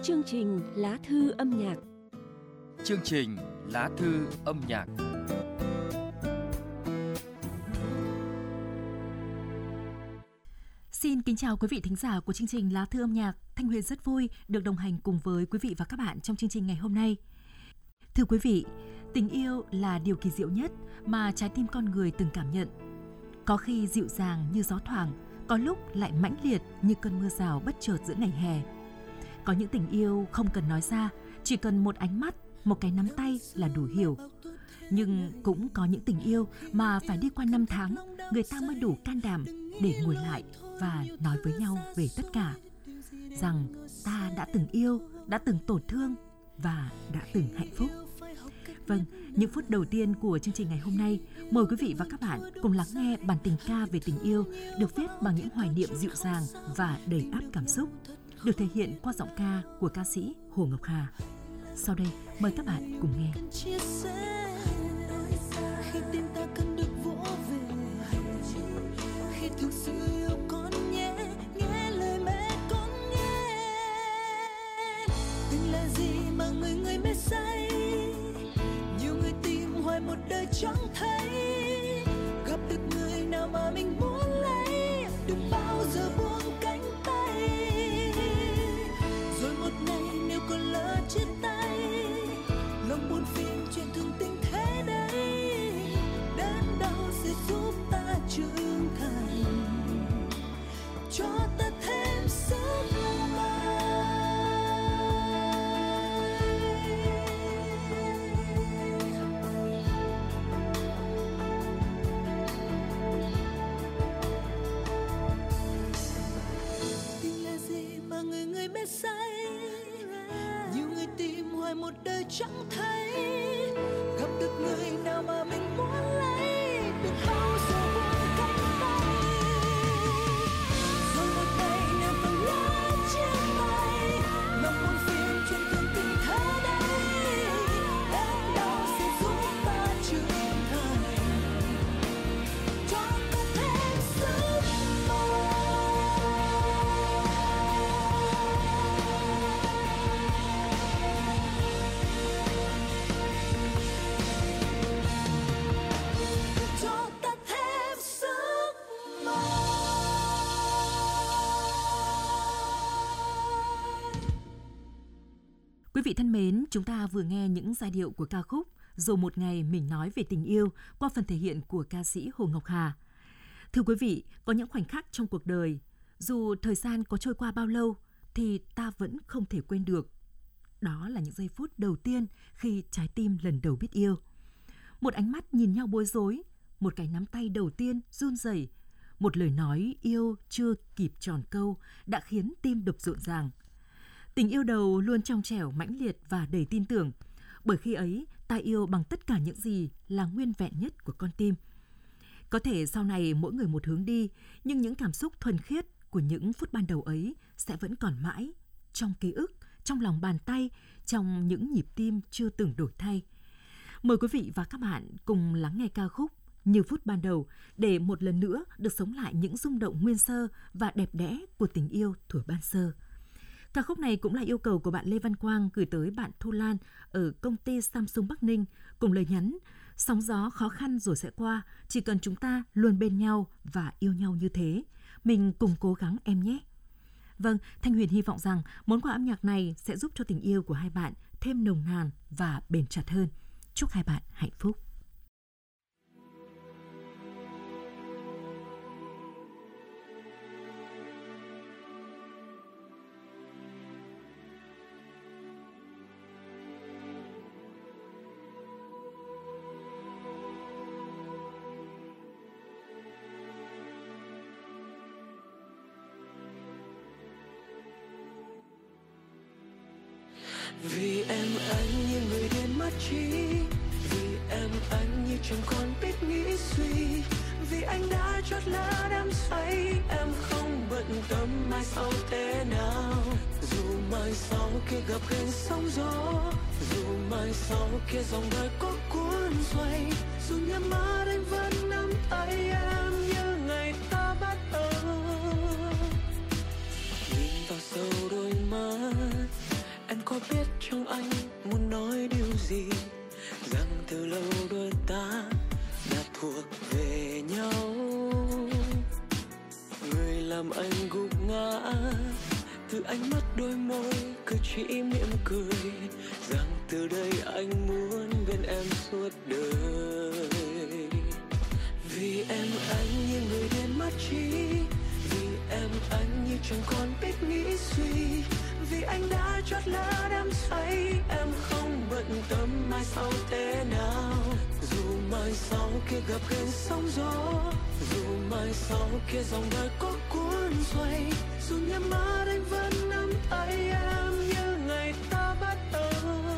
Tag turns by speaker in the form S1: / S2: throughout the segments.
S1: Chương trình Lá thư âm nhạc.
S2: Chương trình Lá thư âm nhạc.
S3: Xin kính chào quý vị thính giả của chương trình Lá thư âm nhạc. Thanh Huyền rất vui được đồng hành cùng với quý vị và các bạn trong chương trình ngày hôm nay. Thưa quý vị, tình yêu là điều kỳ diệu nhất mà trái tim con người từng cảm nhận. Có khi dịu dàng như gió thoảng, có lúc lại mãnh liệt như cơn mưa rào bất chợt giữa ngày hè. Có những tình yêu không cần nói ra, chỉ cần một ánh mắt, một cái nắm tay là đủ hiểu. Nhưng cũng có những tình yêu mà phải đi qua năm tháng, người ta mới đủ can đảm để ngồi lại và nói với nhau về tất cả. Rằng ta đã từng yêu, đã từng tổn thương và đã từng hạnh phúc. Vâng, những phút đầu tiên của chương trình ngày hôm nay, mời quý vị và các bạn cùng lắng nghe bản tình ca về tình yêu được viết bằng những hoài niệm dịu dàng và đầy áp cảm xúc, được thể hiện qua giọng ca của ca sĩ Hồ Ngọc Hà. Sau đây, mời các bạn cùng nghe.
S4: Khi tim ta cần được vỗ về, khi thực sự yêu con nhé, nghe lời mẹ con nghe. Tình là gì mà người mê say, nhiều người tìm hoài một đời chẳng thấy. Gặp được người nào mà mình muốn lấy, đừng bao giờ buông cánh tay. Rồi một ngày nếu còn lỡ chia tay, lòng buồn phiền chuyện thường tình thế đấy. Đớn đau sẽ giúp ta trưởng thành, cho ta thêm sức mạnh. Tình là gì mà người mê say, nhiều người tìm hoài một đời chẳng thấy. Gặp được người nào mà mình muốn lấy, đừng bao giờ buông cánh tay. Rồi một ngày nếu còn lỡ chia tay, lòng buồn phiền chuyện thường tình thế đấy. Đớn đau sẽ giúp ta trưởng thành, cho ta thêm sức mạnh. Cho ta thêm sức mạnh.
S3: Quý vị thân mến, chúng ta vừa nghe những giai điệu của ca khúc Rồi một ngày mình nói về tình yêu qua phần thể hiện của ca sĩ Hồ Ngọc Hà. Thưa quý vị, có những khoảnh khắc trong cuộc đời, dù thời gian có trôi qua bao lâu thì ta vẫn không thể quên được. Đó là những giây phút đầu tiên khi trái tim lần đầu biết yêu. Một ánh mắt nhìn nhau bối rối, một cái nắm tay đầu tiên run rẩy, một lời nói yêu chưa kịp tròn câu đã khiến tim đập rộn ràng. Tình yêu đầu luôn trong trẻo, mãnh liệt và đầy tin tưởng, bởi khi ấy ta yêu bằng tất cả những gì là nguyên vẹn nhất của con tim. Có thể sau này mỗi người một hướng đi, nhưng những cảm xúc thuần khiết của những phút ban đầu ấy sẽ vẫn còn mãi trong ký ức, trong lòng bàn tay, trong những nhịp tim chưa từng đổi thay. Mời quý vị và các bạn cùng lắng nghe ca khúc Như phút ban đầu để một lần nữa được sống lại những rung động nguyên sơ và đẹp đẽ của tình yêu thuở ban sơ. Ca khúc này cũng là yêu cầu của bạn Lê Văn Quang gửi tới bạn Thu Lan ở công ty Samsung Bắc Ninh cùng lời nhắn: sóng gió khó khăn rồi sẽ qua, chỉ cần chúng ta luôn bên nhau và yêu nhau như thế. Mình cùng cố gắng em nhé. Vâng, Thanh Huyền hy vọng rằng món quà âm nhạc này sẽ giúp cho tình yêu của hai bạn thêm nồng nàn và bền chặt hơn. Chúc hai bạn hạnh phúc.
S4: Vì em anh như người điên mất trí, vì em anh như chẳng còn biết nghĩ suy, vì anh đã chót lá đắm say, em không bận tâm mai sau thế nào. Dù mai sau kia gặp gành sóng gió, dù mai sau kia dòng đời có cuốn xoay, dù nhắm mắt anh vẫn nắm tay em như ngày ta bắt đầu. Nhìn vào sâu đôi mắt
S5: làm anh gục ngã. Từ ánh mắt đôi môi cứ chỉ mỉm cười, rằng từ đây anh muốn bên em suốt đời. Vì em anh như người điên mất trí, vì em anh như chẳng còn biết nghĩ suy, vì anh đã chót lỡ đắm say. Em không bận tâm mai sau thế nào, dù mai sau kia gặp cơn sóng gió, dù mai sau kia dòng đời có cuốn xoay, dù nhắm mắt anh vẫn nắm tay em như ngày ta bắt đầu.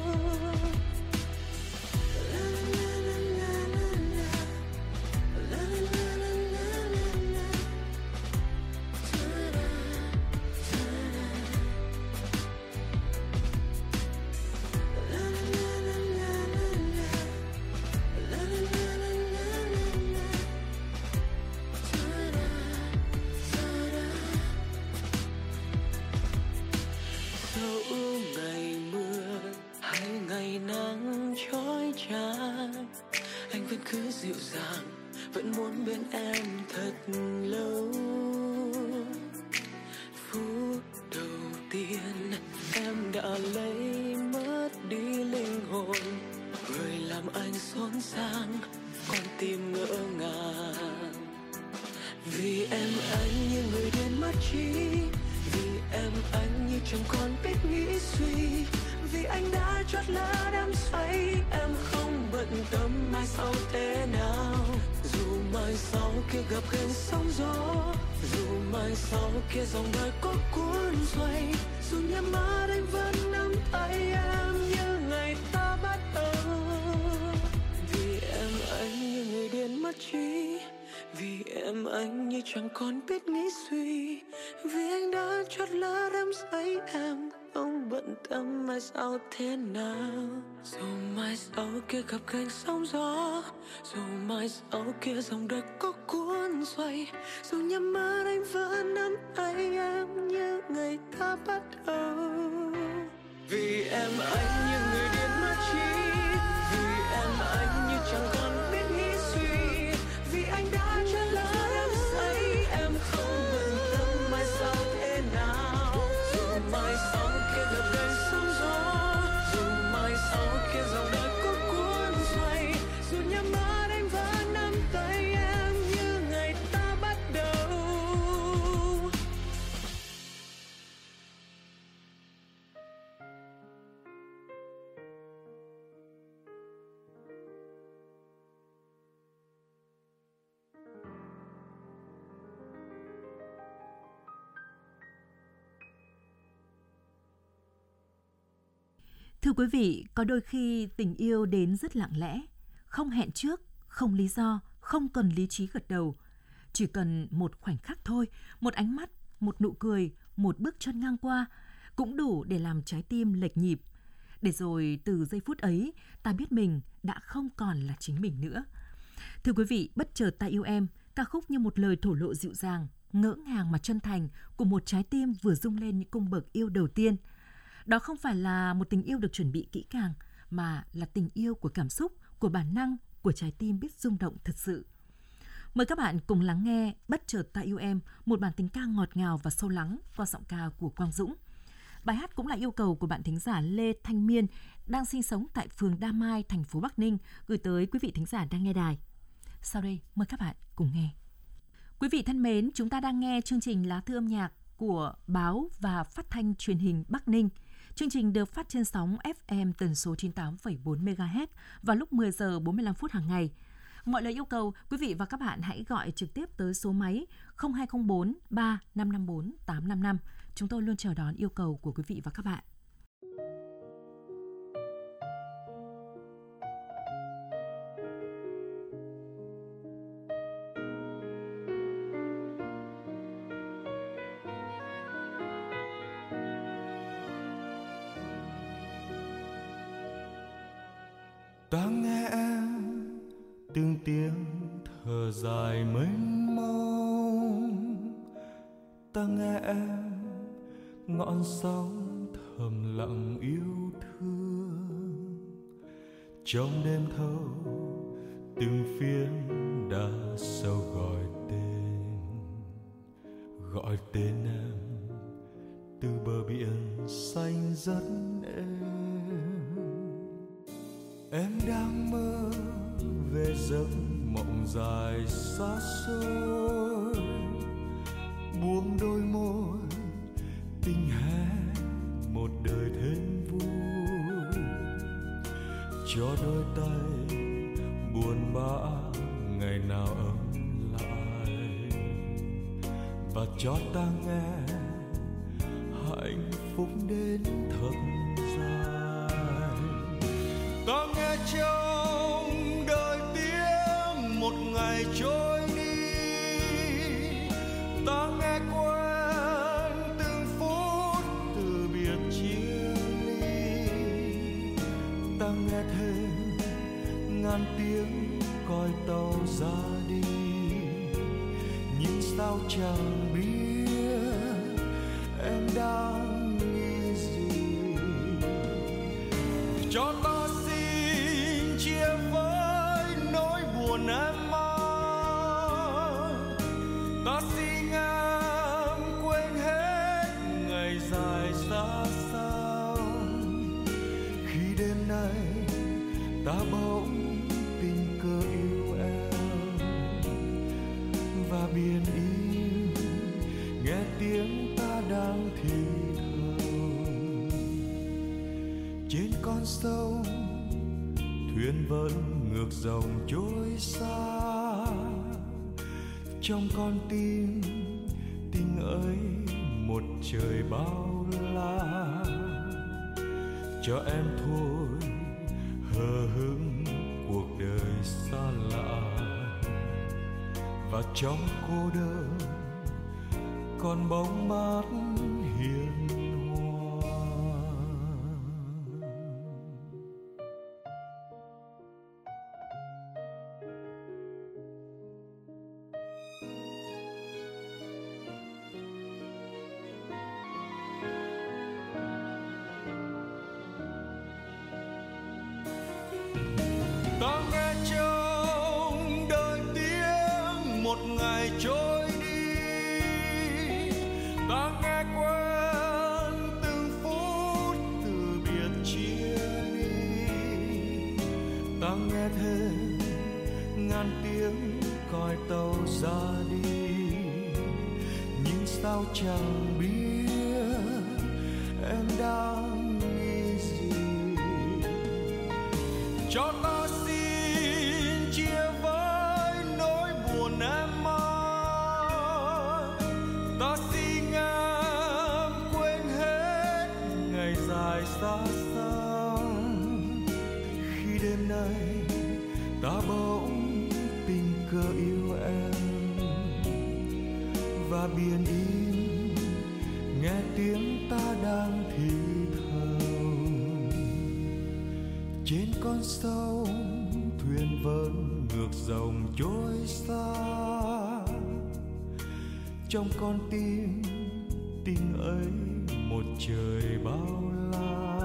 S5: Cứ dịu dàng vẫn muốn bên em thật lâu. Phút đầu tiên em đã lấy mất đi linh hồn, người làm anh xốn sang con tim ngỡ ngàng. Vì em anh như người điên mất trí, vì em anh như chẳng còn biết nghĩ suy, vì anh đã chót lỡ đắm say. Em không bận tâm mai sau thế nào, dù mai sau kia gặp cơn sóng gió, dù mai sau kia dòng đời có cuốn xoay, dù nhắm mắt anh vẫn nắm tay em như ngày ta bắt đầu. Vì em anh như người điên mất trí, vì em anh như chẳng còn biết nghĩ suy, vì anh đã chót lỡ đắm say. Em không bận tâm mai sau thế nào, dù mai sau kia gặp cơn sóng gió, dù mai sau kia dòng đời có cuốn xoay, dù nhắm mắt anh vẫn nắm tay em như ngày ta bắt đầu. Vì em anh như người điên mất trí, vì em anh như chẳng còn biết nghĩ suy, vì anh đã chót lỡ đắm say. Em không bận tâm mai sau thế nào, dù mai sau kia gặp cơn sóng gió, dù mai sau kia dòng đời có cuốn xoay, dù nhắm mắt anh vẫn nắm tay em như ngày ta bắt đầu.
S3: Thưa quý vị, có đôi khi tình yêu đến rất lặng lẽ, không hẹn trước, không lý do, không cần lý trí gật đầu. Chỉ cần một khoảnh khắc thôi, một ánh mắt, một nụ cười, một bước chân ngang qua, cũng đủ để làm trái tim lệch nhịp. Để rồi từ giây phút ấy, ta biết mình đã không còn là chính mình nữa. Thưa quý vị, Bất chợt ta yêu em, ca khúc như một lời thổ lộ dịu dàng, ngỡ ngàng mà chân thành của một trái tim vừa rung lên những cung bậc yêu đầu tiên. Đó không phải là một tình yêu được chuẩn bị kỹ càng, mà là tình yêu của cảm xúc, của bản năng, của trái tim biết rung động thật sự. Mời các bạn cùng lắng nghe Bất chợt ta yêu em, một bản tình ca ngọt ngào và sâu lắng qua giọng ca của Quang Dũng. Bài hát cũng là yêu cầu của bạn thính giả Lê Thanh Miên, đang sinh sống tại phường Đa Mai, thành phố Bắc Ninh, gửi tới quý vị thính giả đang nghe đài. Sau đây, mời các bạn cùng nghe. Quý vị thân mến, chúng ta đang nghe chương trình Lá thư âm nhạc của Báo và Phát thanh Truyền hình Bắc Ninh. Chương trình được phát trên sóng FM tần số 98,4 MHz vào lúc 10 giờ 45 phút hàng ngày. Mọi lời yêu cầu, quý vị và các bạn hãy gọi trực tiếp tới số máy 0204 3554 855. Chúng tôi luôn chờ đón yêu cầu của quý vị và các bạn.
S6: Ta nghe em từng tiếng thở dài mênh mông, ta nghe em ngọn sóng thầm lặng yêu thương. Trong đêm thâu từng phiến đá sâu gọi tên gọi tên em từ bờ biển xanh rất êm. Em đang mơ về giấc mộng dài xa xôi, buông đôi môi tình hẹn một đời thêm vui, cho đôi tay buồn bã ngày nào ấm lại, và cho ta nghe hạnh phúc đến thật dài. Ta nghe trong đời tiếng một ngày trôi đi, ta nghe quen từng phút từ biệt chia ly, ta nghe thêm ngàn tiếng còi tàu ra đi, nhưng sao chẳng biết em đang nghĩ gì. Cho ta xin chia với nỗi buồn em mang, ta xin em quên hết ngày dài xa xăm. Khi đêm nay ta bỗng tình cờ yêu em, và biển im nghe tiếng ta đang thì thầm. Trên con sông thuyền vẫn ngược dòng trôi xa, trong con tim tình ấy một trời bao la. Cho em thôi hờ hững cuộc đời xa lạ, và trong cô đơn còn bóng mát hiền hòa. Ta nghe trong đời tiếng một ngày trôi đi, ta nghe quen từng phút từ biệt chia ly, ta nghe thêm ngàn tiếng còi tàu ra đi, nhưng sao chẳng biết em đang nghĩ gì. Cho ta xin chia với nỗi buồn em mang, ta xin em quên hết ngày dài xa xăm. Khi đêm nay ta bỗng tình cờ yêu em, và biển im nghe tiếng ta đang thì thầm. Trên con sông thuyền vẫn ngược dòng trôi xa, trong con tim tình ấy một trời bao la.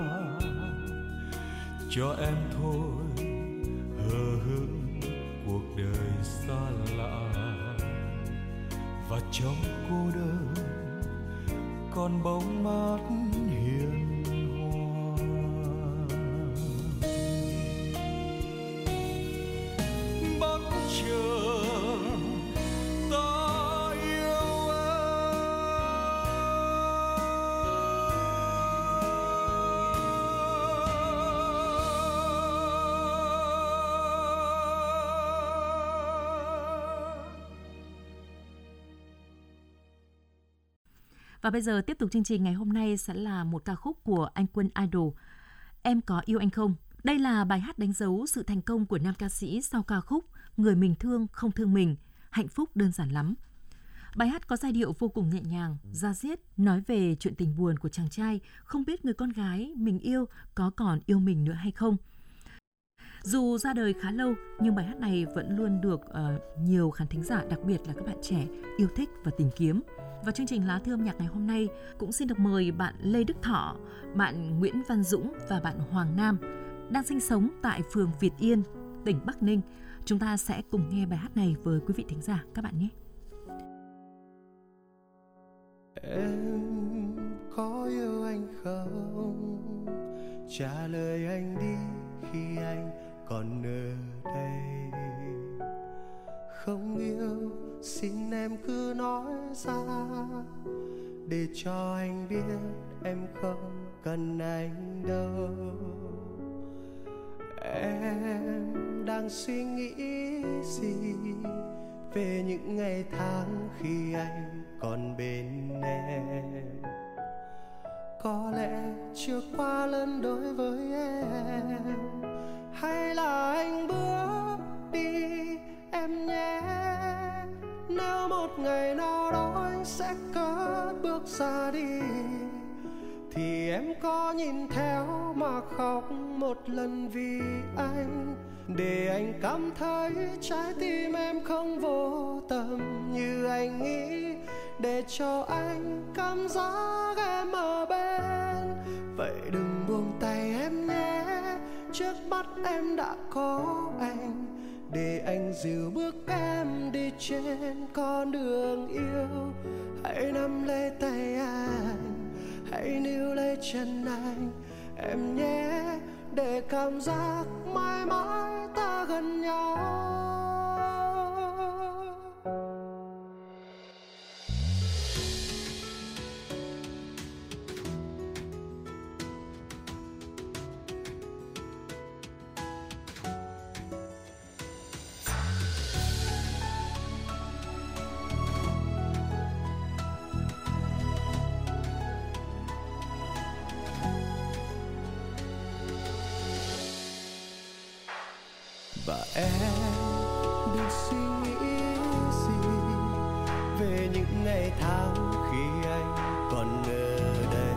S6: Cho em thôi hờ hững cuộc đời xa lạ, và trong cô đơn còn bóng mát hiền hòa. Bắc trường ta yêu
S3: Và bây giờ tiếp tục chương trình ngày hôm nay sẽ là một ca khúc của anh Quân Idol, Em Có Yêu Anh Không. Đây là bài hát đánh dấu sự thành công của nam ca sĩ sau ca khúc Người Mình Thương Không Thương Mình, Hạnh Phúc Đơn Giản Lắm. Bài hát có giai điệu vô cùng nhẹ nhàng, da diết, nói về chuyện tình buồn của chàng trai không biết người con gái mình yêu có còn yêu mình nữa hay không. Dù ra đời khá lâu nhưng bài hát này vẫn luôn được nhiều khán thính giả, đặc biệt là các bạn trẻ yêu thích và tìm kiếm. Và chương trình Lá Thư âm nhạc ngày hôm nay cũng xin được mời bạn Lê Đức Thọ, bạn Nguyễn Văn Dũng và bạn Hoàng Nam đang sinh sống tại phường Việt Yên, tỉnh Bắc Ninh. Chúng ta sẽ cùng nghe bài hát này với quý vị thính giả các bạn nhé.
S7: Em có yêu anh không? Trả lời anh đi khi anh còn ở đây. Không yêu xin em cứ nói ra, để cho anh biết em không cần anh đâu. Em đang suy nghĩ gì về những ngày tháng khi anh còn bên em? Có lẽ chưa quá lớn đối với em, hay là anh bước đi em nhé. Nếu một ngày nào đó anh sẽ cất bước ra đi, thì em có nhìn theo mà khóc một lần vì anh, để anh cảm thấy trái tim em không vô tâm như anh nghĩ, để cho anh cảm giác em ở bên. Vậy đừng buông tay em nhé, trước mắt em đã có anh, để anh dìu bước em đi trên con đường yêu. Hãy nắm lấy tay anh, hãy níu lấy chân anh em nhé, để cảm giác mãi mãi ta gần nhau. Và em đừng suy nghĩ gì về những ngày tháng khi anh còn ở đây.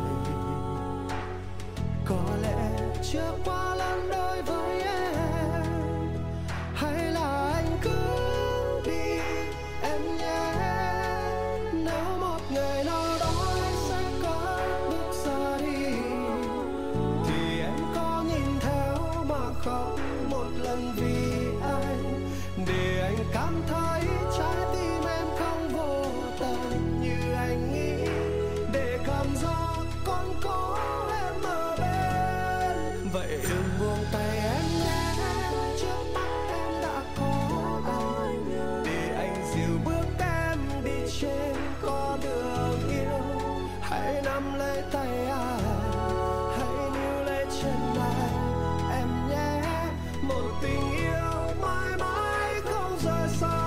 S7: Có lẽ chưa quá lớn đối với em, hay là anh cứ đi em nhé. Nếu một ngày nào đó anh sẽ có bước ra đi, thì em có nhìn theo mà khóc một lần vì anh, để anh cảm thấy trái tim em không vô tâm như anh nghĩ, để cảm giác còn có em ở bên. Vậy đừng buông tay em nhé, trước mắt em đã có anh, để anh dìu bước em đi trên con đường yêu. Hãy nắm lấy tay anh, hãy níu lấy chân anh em nhé, một tình yêu mãi mãi không rời xa.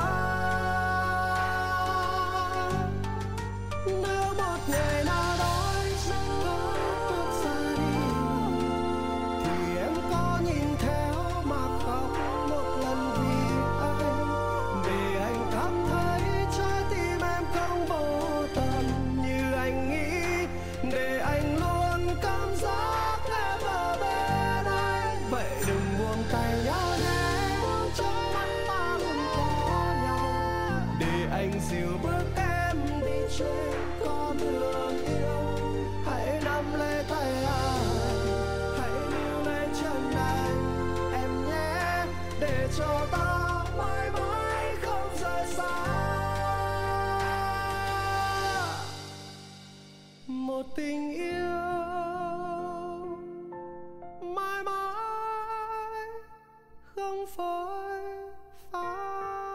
S7: Nếu một ngày nào đó anh sẽ có bước ra đi, thì em có nhìn theo mà khóc một lần vì anh, để anh cảm thấy trái tim em không vô tâm như anh nghĩ, để anh luôn cảm giác em ở bên anh. Vậy đừng buông tay nhau nhé, trong mắt ta luôn có nhau, để anh dìu bước em đi trên con đường yêu. Hãy nắm lấy tay anh, hãy níu lấy chân anh em nhé, để cho ta mãi mãi không rời xa. Một tình yêu mãi mãi không phôi phai.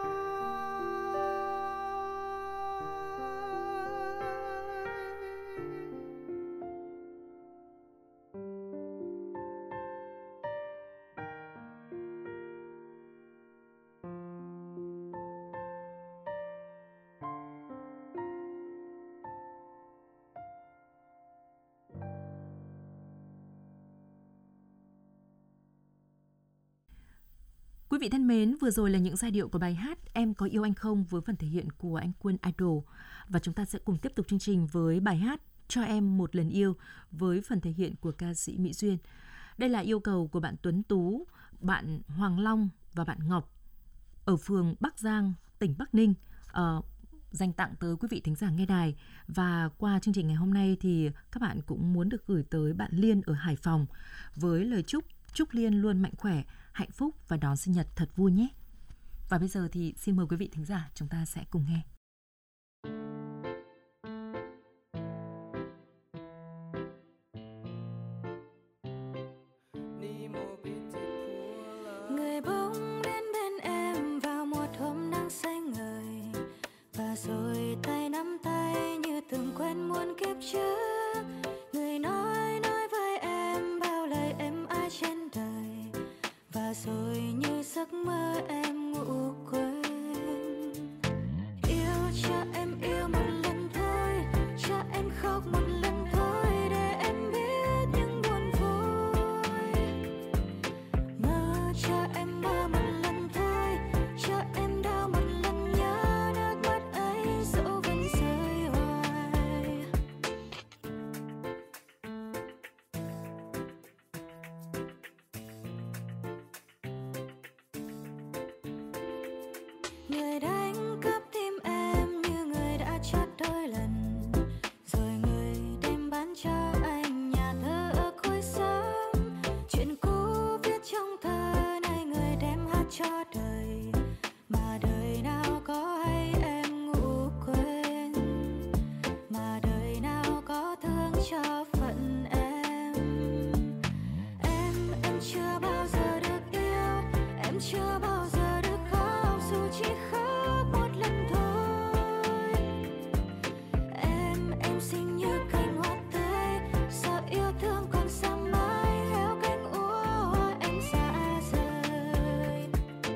S3: Quý vị thân mến, vừa rồi là những giai điệu của bài hát Em có yêu anh không với phần thể hiện của anh Quân Idol. Và chúng ta sẽ cùng tiếp tục chương trình với bài hát Cho em một lần yêu với phần thể hiện của ca sĩ Mỹ Duyên. Đây là yêu cầu của bạn Tuấn Tú, bạn Hoàng Long và bạn Ngọc ở phường Bắc Giang, tỉnh Bắc Ninh, dành tặng tới quý vị thính giả nghe đài. Và qua chương trình ngày hôm nay thì các bạn cũng muốn được gửi tới bạn Liên ở Hải Phòng với lời chúc Liên luôn mạnh khỏe, hạnh phúc và đón sinh nhật thật vui nhé. Và bây giờ thì xin mời quý vị thính giả chúng ta sẽ cùng nghe.
S4: Người đánh cắp tim em như người đã chót đôi lần, rồi người đem bán cho anh nhà thơ ở cuối xóm. Chuyện cũ viết trong thơ này người đem hát cho đời, mà đời nào có hay em ngủ quên, mà đời nào có thương cho phận em. Em chưa bao giờ được yêu, em chưa bao giờ được khóc, dù chỉ khóc một lần thôi. Em xinh như cành hoa tươi, sợ yêu thương còn xa mãi, héo cánh úa hoa em xa rời.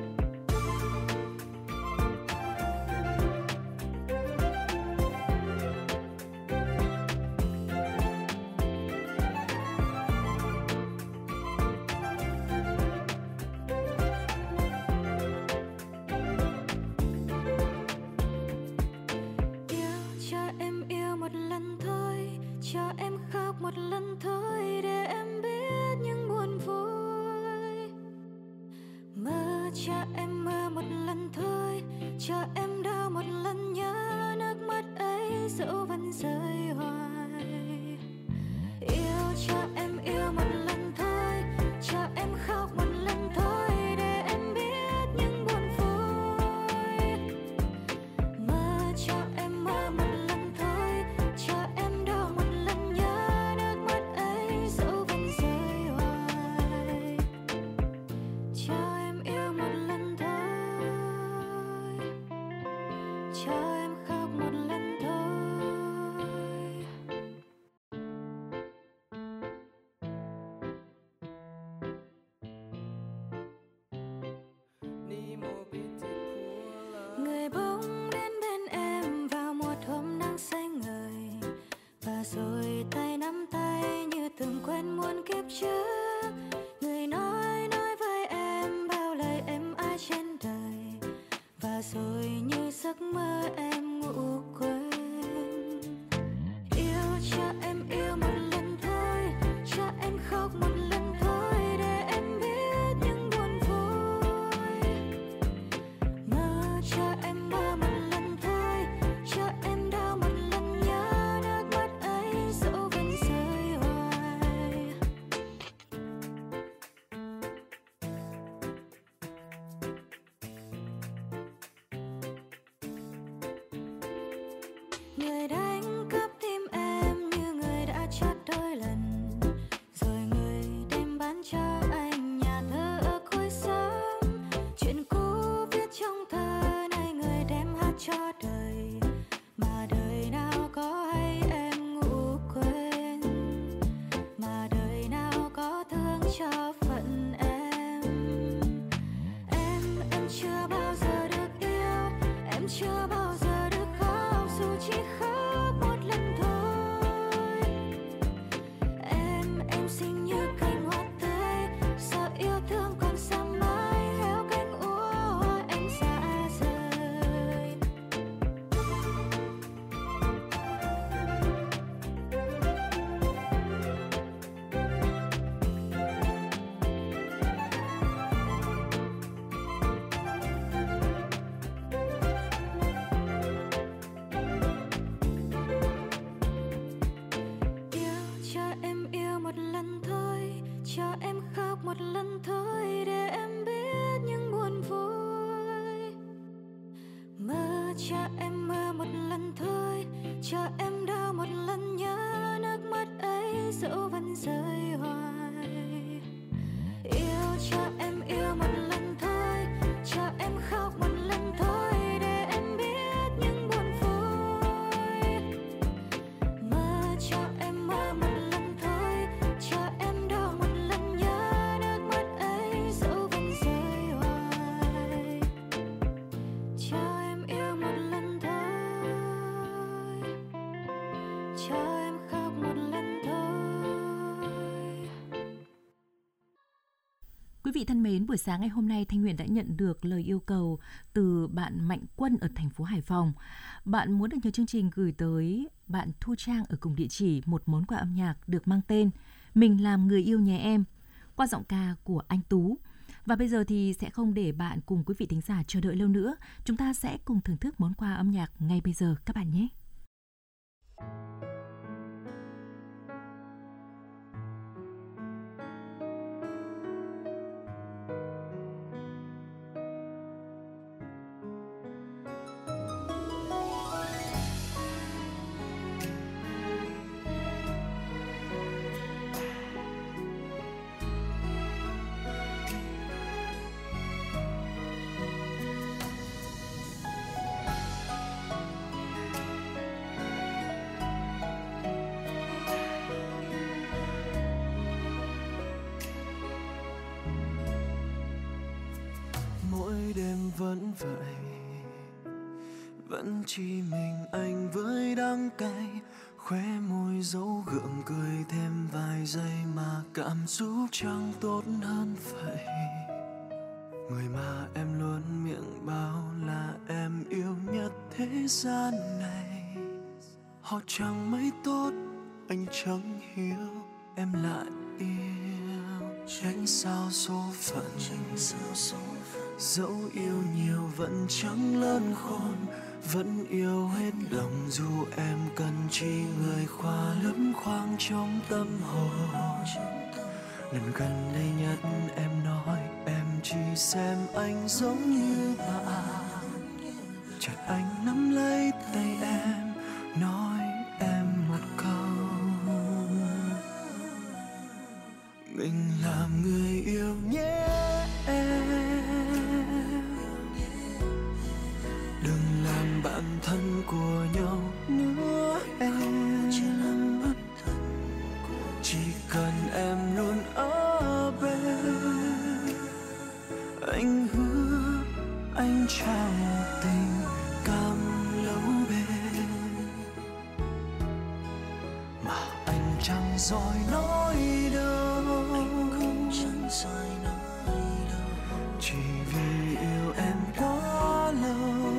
S4: Cho em yêu một lần thôi, cho em khóc một lần thôi, để em biết những buồn vui. Mơ cho em mơ một lần thôi, cho em đau một lần, nhớ nước mắt ấy dẫu vẫn rơi hoài. Yêu cho em yêu một lần thôi, cho em khóc một lần thôi, để em biết những buồn vui. Mơ cho em mơ một lần thôi, cho em đau một lần, nhớ nước mắt ấy dẫu vẫn rơi hoài. Cho em yêu một lần thôi, cho em khóc một lần thôi. Người bỗng đến bên em vào một hôm nắng xanh ngời, và rồi tay nắm tay như từng quen muôn kiếp trước. Người nói với em bao lời êm ái trên đời, và rồi như giấc mơ em ngủ quên. Yêu cho em yêu một lần thôi, cho em khóc một lần thôi, để em biết những buồn vui. Mơ cho em mơ một lần thôi, cho em đau một lần, nhớ nước mắt ấy dẫu vẫn rơi hoài. Người đánh cắp tim em như người đã chót đôi lần, rồi người đem bán cho anh nhà thơ ở cuối xóm. Chuyện cũ viết trong thơ này người đem hát cho đời, mà đời nào có hay em ngủ quên, mà đời nào có thương cho phận em. Em chưa bao giờ được yêu, em chưa bao giờ được khóc, dù chỉ khóc một lần thôi. Em xinh như cành hoa tươi, sợ yêu thương còn xa mãi, héo cánh úa hoa em xa rời. Yêu cho em yêu một lần thôi, cho em khóc một lần thôi, để em biết những buồn vui. Mơ cho em mơ một lần thôi, cho em đau một lần, nhớ nước mắt ấy dẫu vẫn rơi hoài. Yêu cho em yêu một lần thôi, cho em khóc một lần thôi, để em biết những buồn vui. Mơ cho em mơ một lần thôi, cho em đau một lần, nhớ nước mắt ấy dẫu vẫn rơi hoài. Cho em yêu một lần thôi, cho em khóc một lần thôi.
S3: Quý vị thân mến, buổi sáng ngày hôm nay Thanh Huyền đã nhận được lời yêu cầu từ bạn Mạnh Quân ở thành phố Hải Phòng. Bạn muốn được nhờ chương trình gửi tới bạn Thu Trang ở cùng địa chỉ một món quà âm nhạc được mang tên Mình làm người yêu nhé em, qua giọng ca của anh Tú. Và bây giờ thì sẽ không để bạn cùng quý vị thính giả chờ đợi lâu nữa. Chúng ta sẽ cùng thưởng thức món quà âm nhạc ngay bây giờ các bạn nhé.
S8: Đêm vẫn vậy, vẫn chỉ mình anh với đắng cay, khóe môi dấu gượng cười thêm vài giây mà cảm xúc chẳng tốt hơn vậy. Người mà em luôn miệng bảo là em yêu nhất thế gian này, họ chẳng mấy tốt, anh chẳng hiểu em lại yêu. Tránh sao số phận, dẫu yêu nhiều vẫn chẳng lớn khôn, vẫn yêu hết lòng dù em cần chi người khóa lấp khoáng trong tâm hồn. Lần gần đây nhất em nói em chỉ xem anh giống như bạn, chợt anh nắm lấy tay em nói em một câu: mình làm người yêu nhé em, đừng làm bạn thân của nhau nữa em, chỉ cần em luôn ở bên. Anh hứa anh trao tình cảm lâu bền, mà anh chẳng giỏi nói đâu, chỉ vì yêu em quá lâu.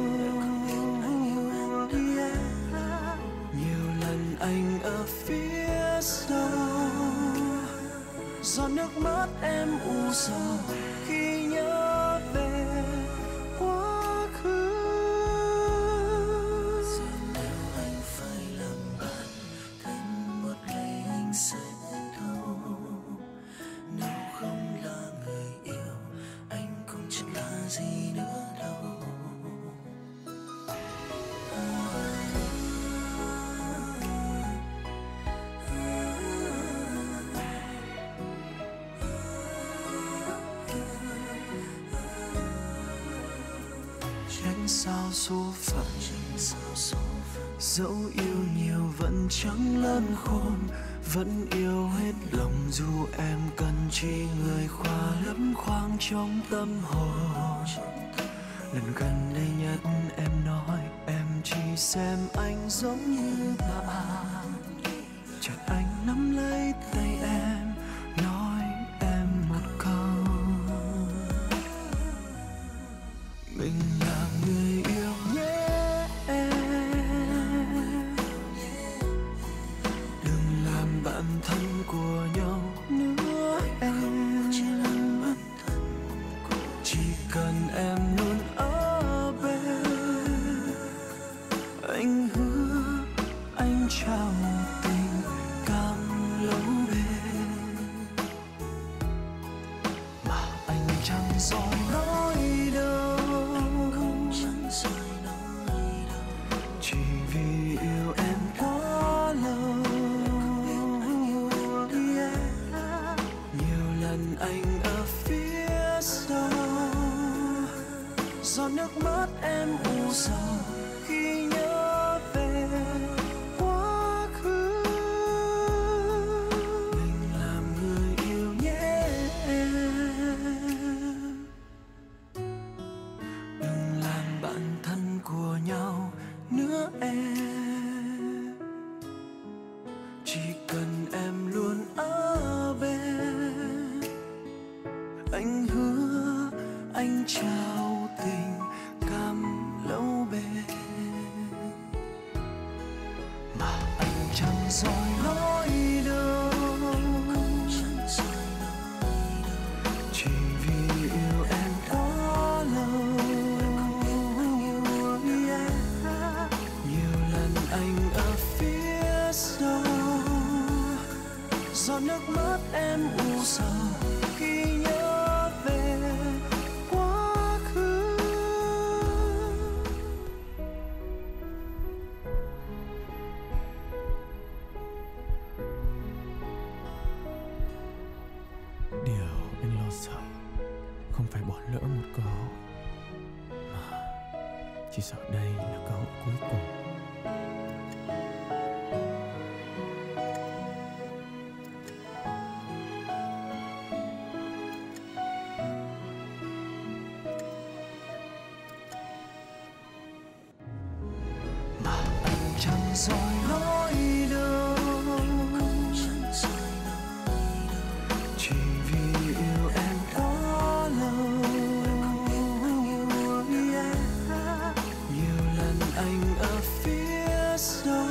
S8: Nhiều lần anh ở phía sau, giọt nước mắt em u sầu khi nhớ về quá khứ.
S5: Giờ nếu anh phải làm bạn thêm một ngày anh sẽ thấu, nếu không là người yêu anh cũng chẳng là gì nữa đâu.
S8: Tránh sao số phận, dẫu yêu nhiều vẫn chẳng lớn khôn, vẫn yêu hết lòng dù em cần chi người khóa lấp khoáng trong tâm hồn. Lần gần đây nhất em nói em chỉ xem anh giống như bạn, chợt anh nắm lấy tay em nói em một câu: mình là người yêu nhé em, đừng làm bạn thân của nhau nữa em, chỉ cần em luôn ở bên. Anh hứa anh trao tình cảm lâu bền, mà anh chẳng giỏi nói đâu, chỉ vì yêu em quá lâu. Nhiều lần anh ở phía sau, giọt nước mắt em u sầu khi nhớ về quá khứ. Mình làm người yêu nhé em, đừng làm bạn thân của nhau nữa em, chỉ cần em luôn ở bên. Anh hứa anh trao tình cảm lâu bền, mà anh chẳng giỏi nói đâu, chỉ vì yêu anh ở phía sau, giọt nước mắt em u sầu khi nhớ về quá khứ.
S6: Điều anh lo sợ không phải bỏ lỡ một cơ hội, mà chỉ sợ đây là cơ hội cuối cùng.
S8: Mà anh chẳng rồi nói đâu, chỉ vì yêu em quá lâu. Nhiều lần anh ở phía sau,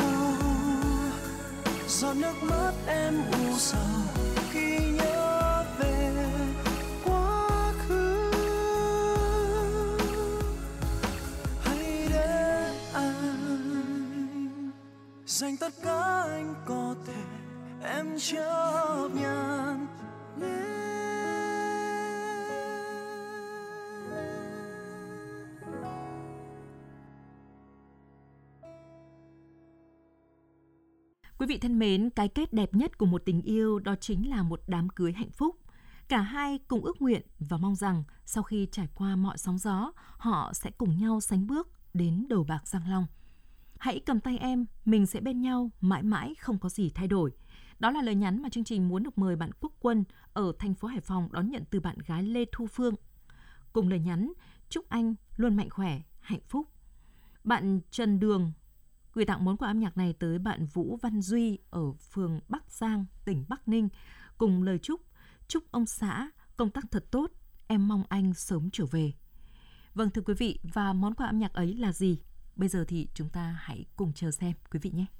S8: giọt nước mắt em u sầu khi nhớ về quá khứ. Hãy để anh dành tất cả anh có thể, em chấp nhận nhé.
S3: Quý vị thân mến, cái kết đẹp nhất của một tình yêu đó chính là một đám cưới hạnh phúc. Cả hai cùng ước nguyện và mong rằng sau khi trải qua mọi sóng gió, họ sẽ cùng nhau sánh bước đến đầu bạc răng long. Hãy cầm tay em, mình sẽ bên nhau, mãi mãi không có gì thay đổi. Đó là lời nhắn mà chương trình muốn được mời bạn Quốc Quân ở thành phố Hải Phòng đón nhận từ bạn gái Lê Thu Phương. Cùng lời nhắn, chúc anh luôn mạnh khỏe, hạnh phúc. Bạn Trần Đường gửi tặng món quà âm nhạc này tới bạn Vũ Văn Duy ở phường Bắc Giang, tỉnh Bắc Ninh, cùng lời chúc ông xã công tác thật tốt, em mong anh sớm trở về. Vâng thưa quý vị, và món quà âm nhạc ấy là gì? Bây giờ thì chúng ta hãy cùng chờ xem quý vị nhé.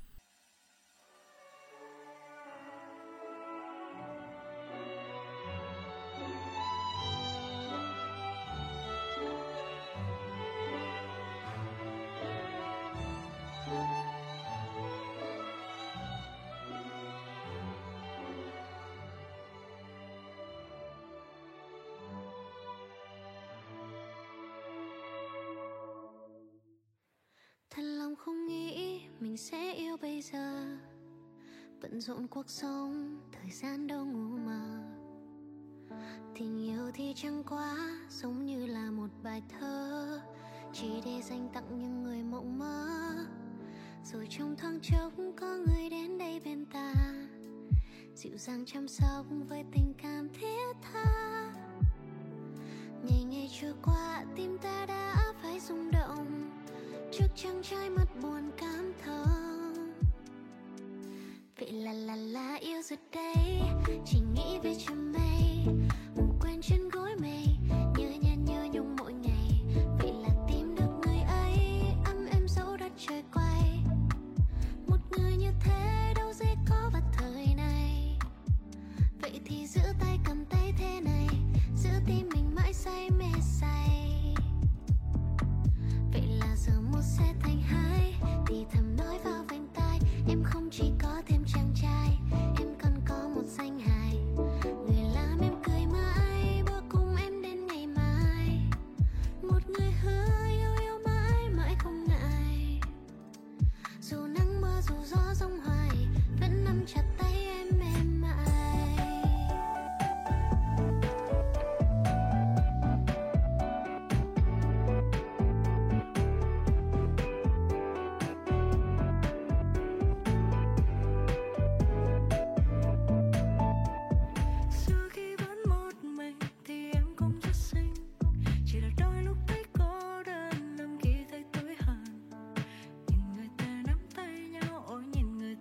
S9: Thật lòng không nghĩ mình sẽ yêu bây giờ, bận rộn cuộc sống, thời gian đâu ngủ mờ. Tình yêu thì chẳng quá giống như là một bài thơ, chỉ để dành tặng những người mộng mơ. Rồi trong thoáng chốc có người đến đây bên ta, dịu dàng chăm sóc với tình cảm thiết tha. Ngày ngày trôi qua tim ta đã phải rung động trước chàng trai mắt buồn cảm thông. Vậy là yêu rồi đây, chỉ nghĩ về chân mây, ngủ quên trên gối mây, nhớ nhung mỗi ngày. Vậy là tìm được người ấy, ấm êm dẫu đất trời quay. Một người như thế đâu dễ có vào thời này. Vậy thì giữ tay cầm tay thế này, giữ tim mình mãi say mê say. Vậy là giờ một sẽ thành hai, thì thầm nói vào vành tai. Em không chỉ có thêm chàng trai, em còn có một danh hài, người làm em cười mãi, bước cùng em đến ngày mai. Một người hứa yêu mãi mãi không ngại, dù nắng mưa dù gió giông hoài, vẫn nắm chặt tay em mãi. Nhìn người ta nắm tay nhau, ôi nhìn người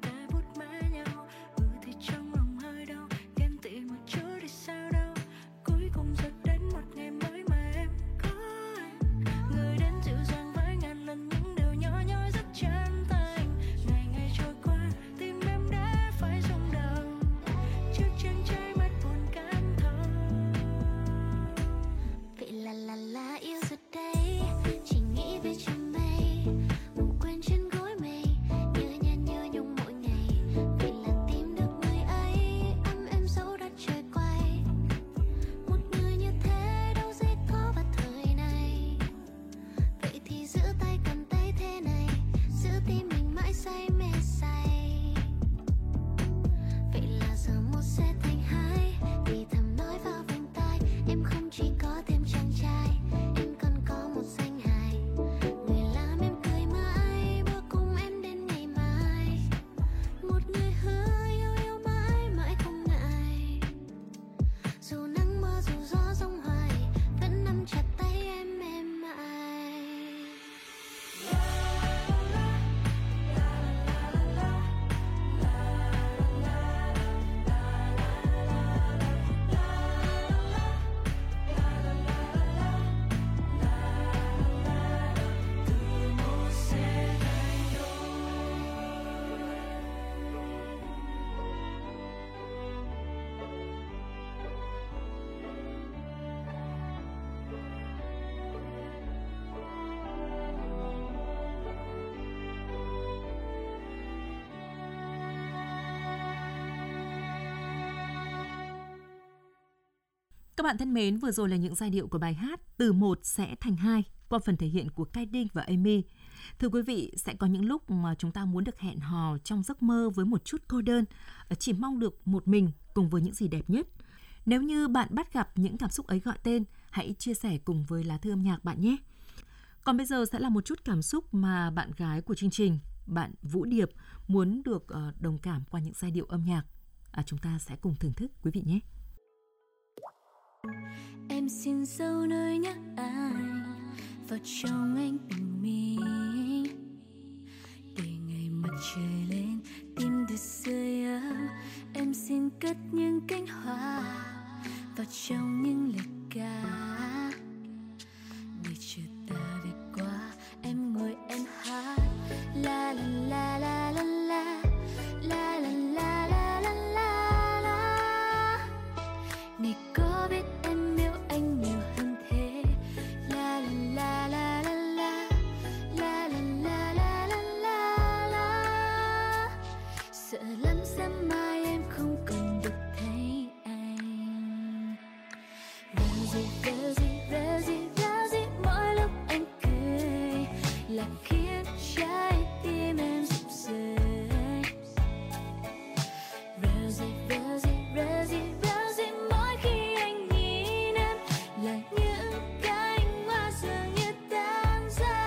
S3: Các bạn thân mến, vừa rồi là những giai điệu của bài hát Từ một sẽ thành hai qua phần thể hiện của Kai Ding và Amy. Thưa quý vị, sẽ có những lúc mà chúng ta muốn được hẹn hò trong giấc mơ với một chút cô đơn, chỉ mong được một mình cùng với những gì đẹp nhất. Nếu như bạn bắt gặp những cảm xúc ấy gọi tên, hãy chia sẻ cùng với lá thư âm nhạc bạn nhé. Còn bây giờ sẽ là một chút cảm xúc mà bạn gái của chương trình, bạn Vũ Điệp, muốn được đồng cảm qua những giai điệu âm nhạc. Chúng ta sẽ cùng thưởng thức quý vị nhé.
S10: Em xin dấu nơi nhắc anh vào trong anh bình minh, để ngày mặt trời lên tim được rơi ấm. Em xin cất những cánh hoa vào trong những lời ca, để chờ ta về qua. Em ngồi em hát la la la la la la la la la la la la la. Này có biết em yêu anh nhiều hơn thế? La la la la la la la la la la la la. Sợ lắm sáng mai em không còn được thấy anh. Rosie, Rosie, Rosie, Rosie, mỗi lúc anh cười là khiến trái tim em rụng rời. Rosie, Rosie, Rosie, Rosie, mỗi khi anh nhìn em là những cánh hoa dường như tan ra.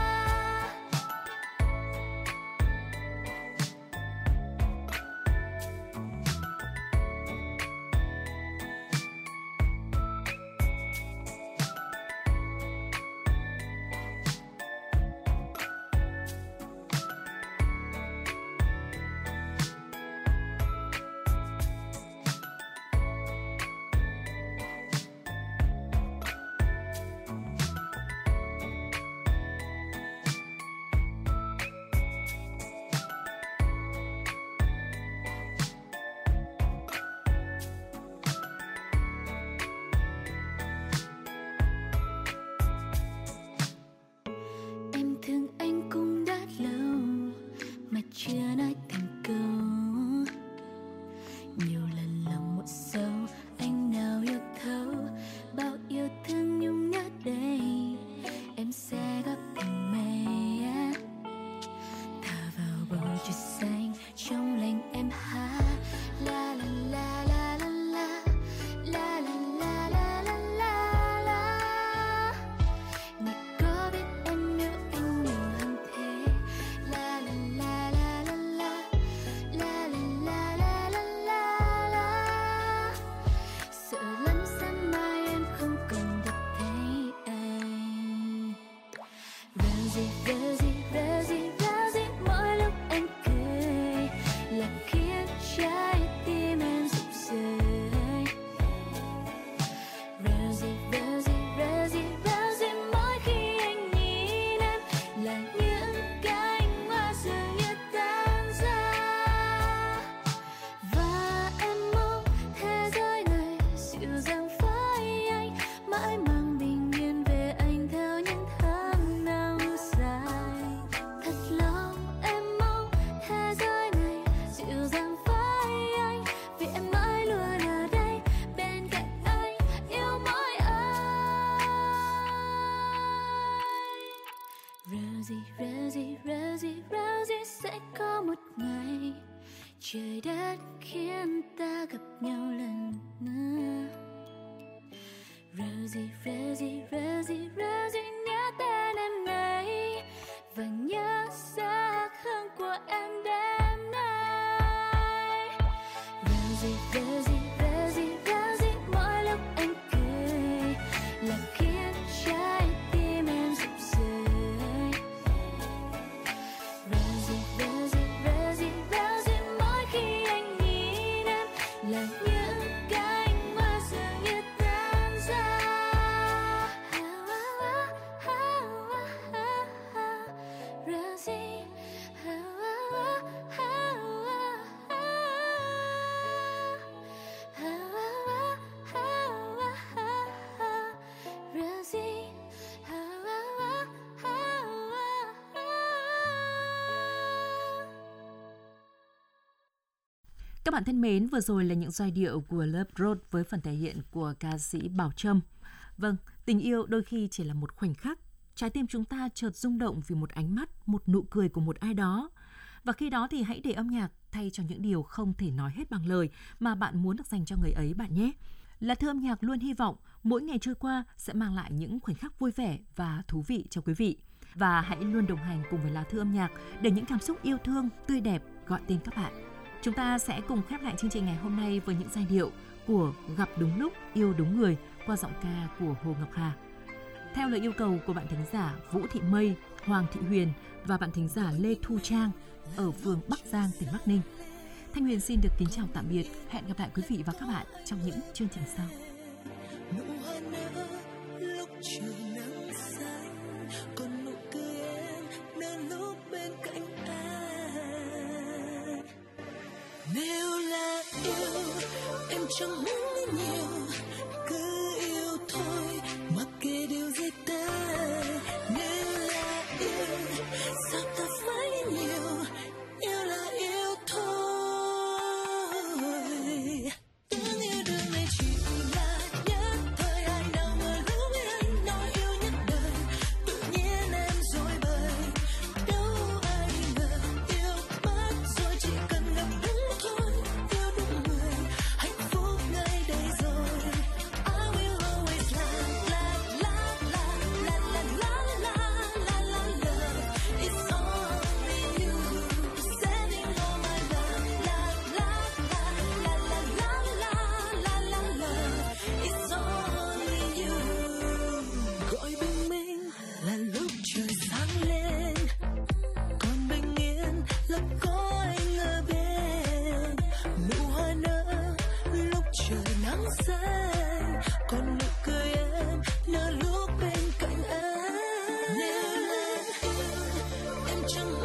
S10: Em thương anh cũng đã lâu mà chưa nói thành câu. Nhiều lần lòng một sâu, anh nào yêu thấu bao yêu thương nhung nhớ đây. Em sẽ góp thành mây thả vào bầu trời xanh trong lành em hát la la la la la la la la la la la la. Này có biết em yêu anh nhiều hơn thế? La la la la la la la la la la la la. Sợ lắm sáng mai em không còn được thấy anh. Rosie, Rosie, Rosie, Rosie, mỗi lúc anh cười là khiến trái tim em rụng rời. Rosie, Rosie, Rosie, Rosie, mỗi khi anh nhìn em là những cánh hoa dường như tan ra. Và em mong thế giới này dịu dàng với anh, mãi mang bình yên về anh theo những tháng năm dài. Thật lòng em mong thế giới này dịu dàng với anh, vì em mãi luôn ở đây bên cạnh anh, yêu mỗi anh. Rosie, Rosie, Rosie, Rosie, sẽ có một ngày trời đất khiến ta gặp nhau lần nữa. Rosie, Rosie, Rosie, Rosie, nhớ tên em này và nhớ sắc hương của em đêm nay. Rosie, Rosie, Rosie, Rosie, mỗi lúc anh cười là khiến trái tim em rụng rời. Rosie, Rosie, Rosie, Rosie, mỗi khi anh nhìn em là những cánh hoa dường như tan ra.
S3: Các bạn thân mến, vừa rồi là những giai điệu của Love Road với phần thể hiện của ca sĩ Bảo Trâm. Vâng, tình yêu đôi khi chỉ là một khoảnh khắc, trái tim chúng ta chợt rung động vì một ánh mắt, một nụ cười của một ai đó. Và khi đó thì hãy để âm nhạc thay cho những điều không thể nói hết bằng lời mà bạn muốn được dành cho người ấy bạn nhé. Lá Thư âm nhạc luôn hy vọng mỗi ngày trôi qua sẽ mang lại những khoảnh khắc vui vẻ và thú vị cho quý vị. Và hãy luôn đồng hành cùng với Lá Thư âm nhạc để những cảm xúc yêu thương, tươi đẹp gọi tên các bạn. Chúng ta sẽ cùng khép lại chương trình ngày hôm nay với những giai điệu của Gặp Đúng Lúc, Yêu Đúng Người qua giọng ca của Hồ Ngọc Hà. Theo lời yêu cầu của bạn thính giả Vũ Thị Mây, Hoàng Thị Huyền và bạn thính giả Lê Thu Trang ở phường Bắc Giang, tỉnh Bắc Ninh. Thanh Huyền xin được kính chào tạm biệt. Hẹn gặp lại quý vị và các bạn trong những chương trình sau.
S4: Nụ hoa nở lúc trời nắng xanh, còn nụ cười em nở lúc bên cạnh anh. Nếu là yêu em chẳng muốn nhiều, cứ yêu thôi mặc kệ điều gì tới. Nếu là yêu sao ta phải nhiều, yêu là yêu thôi. Tiếng yêu đương này chỉ là nhất thời, ai nào ngờ lúc ấy anh nói yêu nhất đời, tự nhiên em dối bời. Đâu ai ngờ yêu mất rồi, chỉ cần gặp đúng thôi, yêu đúng người, hạnh phúc ngay đây rồi. I will always love, love, love, love, love, love, love, love, love, love. It's only you, sending all my love, love, love, love, love, love, love, love, love, love. It's only you. Gọi bình minh là lúc trời sáng lên, còn bình yên là có anh ở bên. Nụ hoa nở lúc trời nắng xanh, còn nụ cười em nở lúc bên cạnh anh. Nếu là yêu em chẳng